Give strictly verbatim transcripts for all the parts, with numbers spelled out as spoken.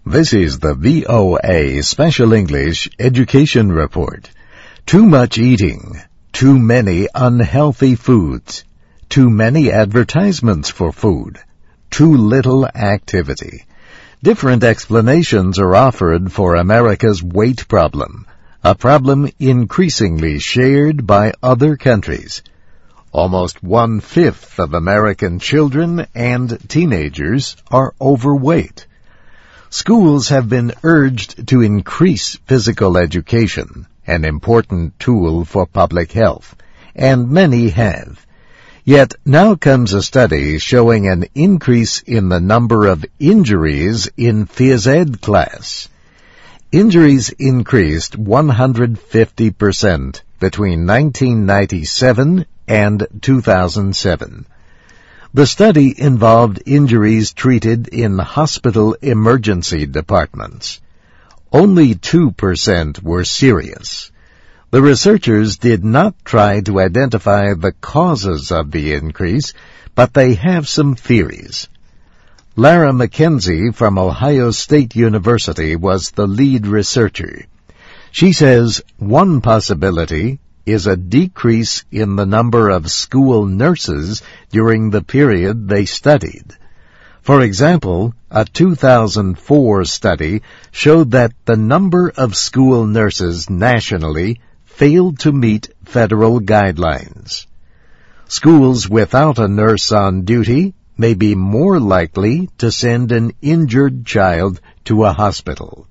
This is the V O A Special English Education Report. Too much eating, too many unhealthy foods, too many advertisements for food, too little activity. Different explanations are offered for America's weight problem, a problem increasingly shared by other countries. Almost one-fifth of American children and teenagers are overweight. Schools have been urged to increase physical education, an important tool for public health, and many have. Yet now comes a study showing an increase in the number of injuries in phys ed class. Injuries increased one hundred fifty percent between nineteen ninety-seven and two thousand seven. The study involved injuries treated in hospital emergency departments. Only two percent were serious. The researchers did not try to identify the causes of the increase, but they have some theories. Lara McKenzie from Ohio State University was the lead researcher. She says one possibility is a decrease in the number of school nurses during the period they studied. For example, a two thousand four study showed that the number of school nurses nationally failed to meet federal guidelines. Schools without a nurse on duty may be more likely to send an injured child to a hospital.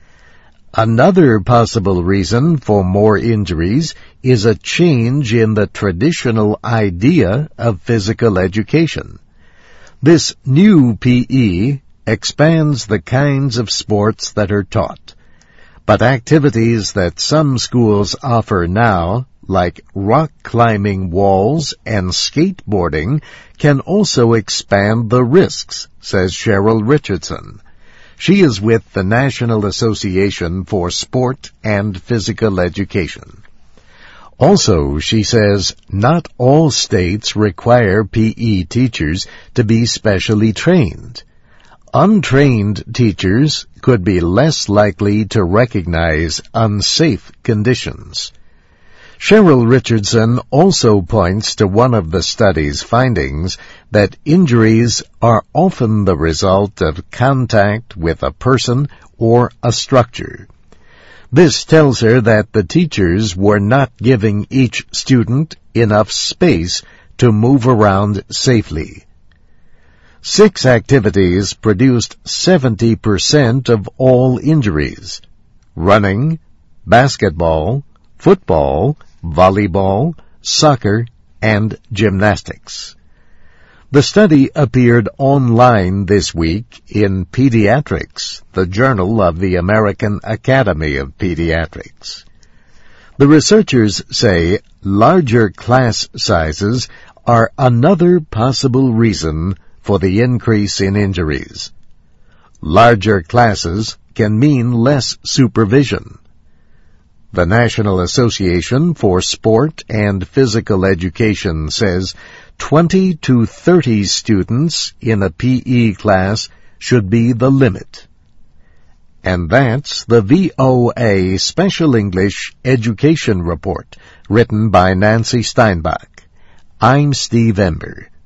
Another possible reason for more injuries is a change in the traditional idea of physical education. This new P E expands the kinds of sports that are taught, but activities that some schools offer now, like rock climbing walls and skateboarding, can also expand the risks, says Cheryl Richardson. She is with the National Association for Sport and Physical Education. Also, she says, not all states require P E teachers to be specially trained. Untrained teachers could be less likely to recognize unsafe conditions. Cheryl Richardson also points to one of the study's findings that injuries are often the result of contact with a person or a structure. This tells her that the teachers were not giving each student enough space to move around safely. Six activities produced seventy percent of all injuries: running, basketball, football, volleyball, soccer, and gymnastics. The study appeared online this week in Pediatrics, the journal of the American Academy of Pediatrics. The researchers say larger class sizes are another possible reason for the increase in injuries. Larger classes can mean less supervision. The National Association for Sport and Physical Education says twenty to thirty students in a P E class should be the limit. And that's the V O A Special English Education Report, written by Nancy Steinbach. I'm Steve Ember.